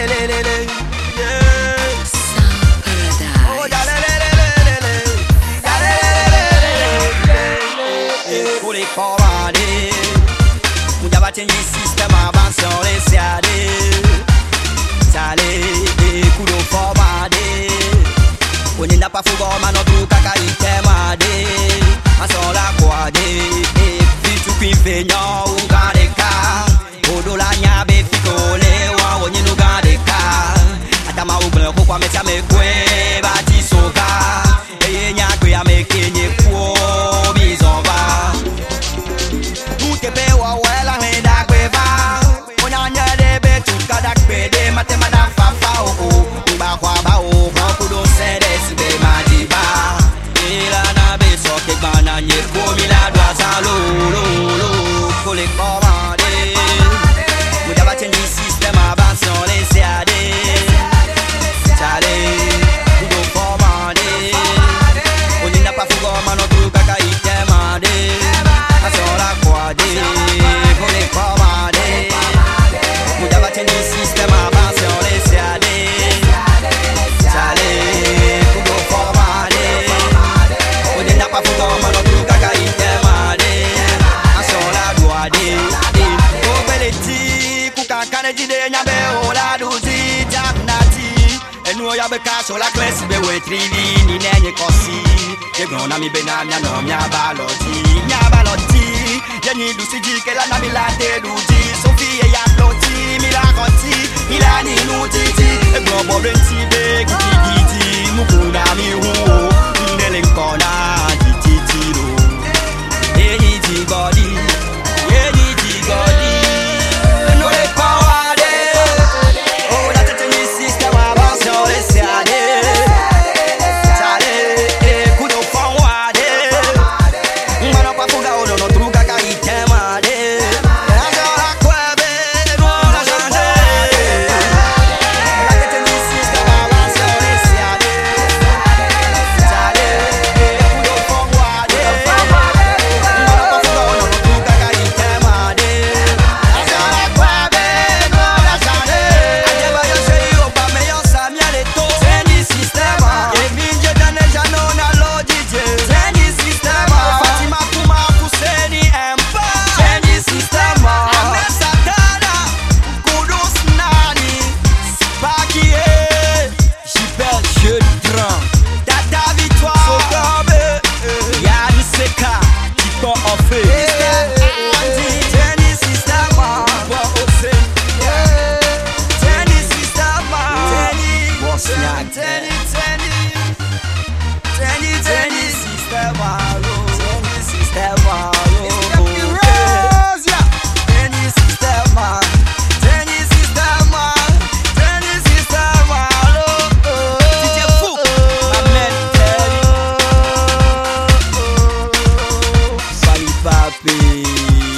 Change the system, avance sur les CAD. Salé, coup de format. On n'a pas fou, mais non tout caca, il t'aime. On s'en la croix. Puis tout qui fait non, ou garde cas. Odo la nyabe, ficole, ou on y nous garde cas. Atama ou blanc, pourquoi mais ça me coué, bâti soka. Et y'a que y'a me kenye pour bison va. Tout est payé, ouais, la reine. Sur la classe, be we trili ni nenye kosi. Ye gonna mi benanya no mia baloti. Ye ni du siji ke la na mi la te duji. Sophie ya ploti, mi la konti, mi la ni nu titi. E gbo bo renti be giti, mukuna mi hu, ndele nkona titi ro. Ye ni ti body, ye ni ti body. No le power de. Oh, la tete ni system avance sur les CAD. Papi.